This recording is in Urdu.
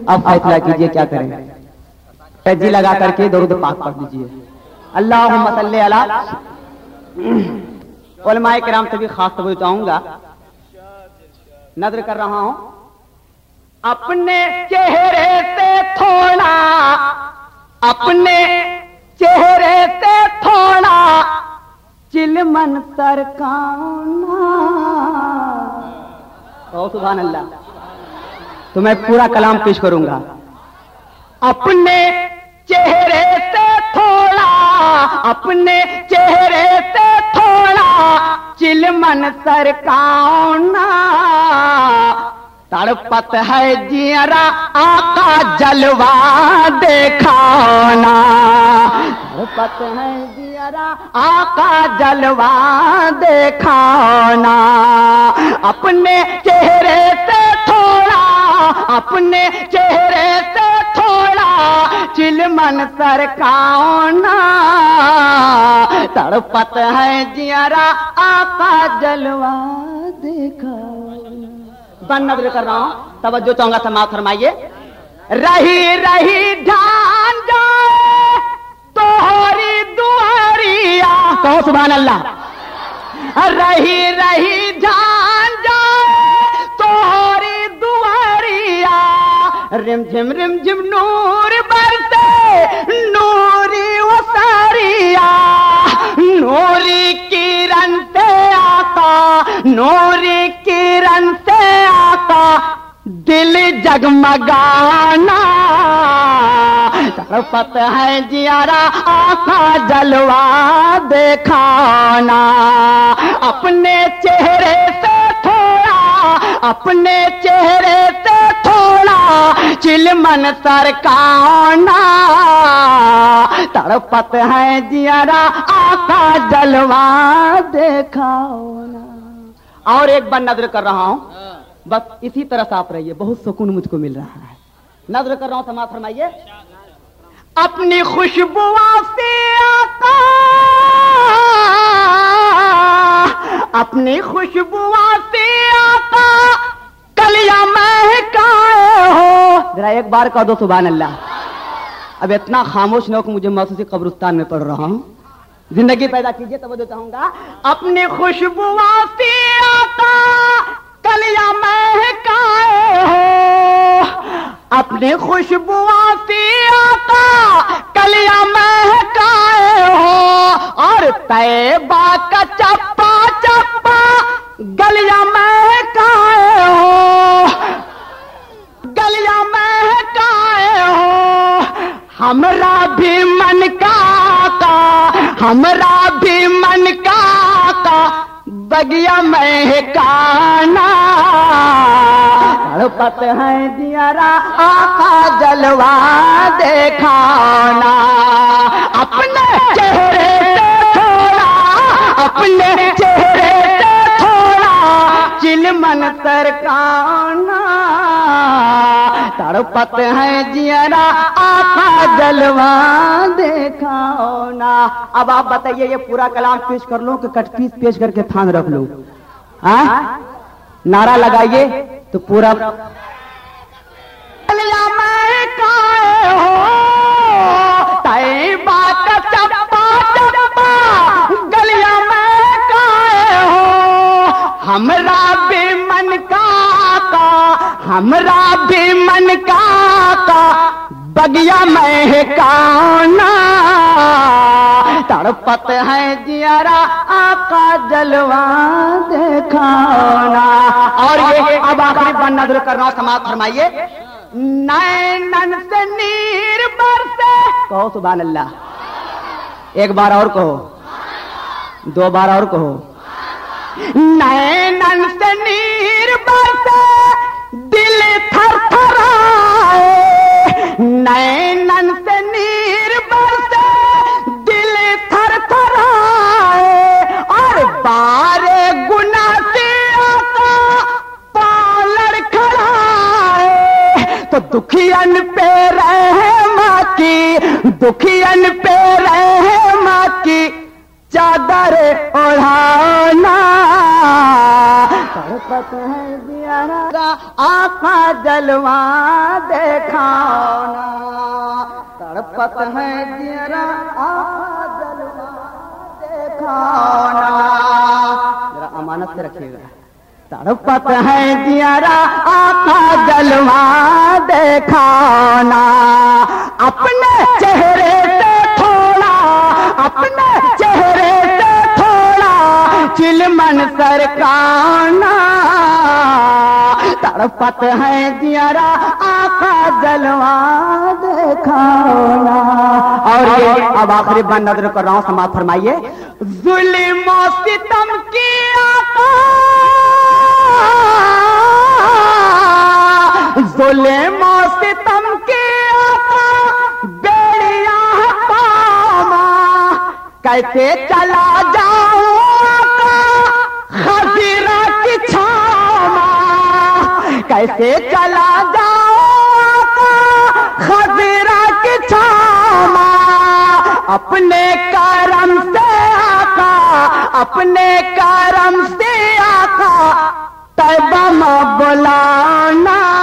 اب فیصلہ کیجئے کیا کریں. جی لگا کر کے درود پاک پڑھ لیجئے. اللہم صلی علی. علماء کرام سے بھی خاص توجہ چاہوں گا. نظر کر رہا ہوں اپنے چہرے سے تھوڑا، اپنے چہرے سے تھوڑا چلمن سرکانا. سبحان اللہ. تو میں پورا کلام پیش کروں گا. اپنے چہرے سے تھوڑا، اپنے چہرے سے تھوڑا چلمن سرکانا. تڑپت ہے جیرا آقا جلوہ دیکھانا. تڑپت ہے جیرا آقا جلوہ دیکھانا. اپنے چہرے سے تھوڑا، اپنے چہرے سے تھوڑا چلمن سرکانا. تڑپت ہے جیرا آقا جلوہ دیکھانا. بن نظر کر رہا ہوں، توجہ چاہوں گا، سماعت فرمائیے. رہی رہی ڈھان جائے توہری دواریا. کہو سبحان اللہ. رہی رہی ڈھان جائے توہری دواریا. رم جھم نور برسے نوری وساریا. نوری کرن سے آقا، نوری کرن سے آقا دل جگمگانا. تڑپت ہے جیارا آقا جلوہ دیکھانا. اپنے چہرے سے تھوڑا، اپنے چہرے سے تھوڑا چلمن سرکانا. تڑپت ہے جیارا آقا جلوہ دیکھانا. اور ایک بار نظر کر رہا ہوں، بس اسی طرح سے آپ رہیے، بہت سکون مجھ کو مل رہا ہے. نظر کر رہا ہوں، سماعت فرمائیے. اپنی خوشبو سے آقا، اپنی خوشبو سے آقا کلیاں مہکائے ہو. ذرا ایک بار کہہ دو سبحان اللہ. اب اتنا خاموش نہ ہو کہ مجھے محسوس قبرستان میں پڑھ رہا ہوں. زندگی پیدا کیجئے، توجہ چاہوں گا. اپنی خوشبو سے آقا کلیاں مہکائے ہو. اپنی خوشبو سے آقا کلیاں مہکائے ہو. اور طیبہ کا چپا چپا گلیاں مہکائے ہو. گلیاں مہکائے ہو. ہمرا بھی من کا آقا، ہمرا بھی من کا آقا بگیا مہکانا. تڑپت ہے جیارا آقا جلوہ دیکھانا. اپنے چہرے سے تھوڑا، اپنے چہرے سے تھوڑا چلمن سرکانا. تڑپت ہے جیارا آقا جلوہ دیکھانا. اب آپ بتائیے، یہ پورا کلام پیش کر لوں کہ کٹ پیس پیش کر کے تھان رکھ لوں؟ نعرہ لگائیے تو پورا. گلیاں مہکائے ہو، طیبہ کا چپا چپا گلیاں مہکائے ہو. ہمرا بھی من کا آقا، ہمرا بھی من کا آقا بگیا مہکانا. تڑپت ہے جیارا آقا جلوہ دیکھانا. اور یہ اب آخری بن نظر کر رہا ہوں، سماعت فرمائیے. نینن سے نیر برسے. کہو سبحان اللہ. ایک بار اور کہو، دو بار اور کہو. نینن سے نیر برسے دل تھر تھرائے. نینن سے نیر برسے دل تھر تھرائے. اور بارے گناہ سے آقا پاؤں لڑکھڑائے. تو دکھین پہ رحم کی، دکھین پہ رحم کی چادر اڑھانا. تڑپت ہے آقا جلوہ دکھانا تڑپت ہے جیرا آقا جلوہ دکھانا ذرا امانت سے رکھیے گا تڑپت ہے جیرا آقا جلوہ دکھانا اپنے چہرے سے تھوڑا اپنے چہرے سے تھوڑا چلمن سرکانا تڑپت ہے جیرا آقا جلوہ دکھانا اور یہ اب آخری بند نظر کر رہا ہوں سماعت فرمائیے ظلم و ستم کی آقا ظلم و ستم کی آقا بیڑیاں پاما کیسے چلا جاؤں آقا خضرہ کی چھاما کیسے چلا جاؤں آقا خضرہ کی چھاما اپنے کرم سے آقا اپنے کرم سے آقا طیبہ میں بلانا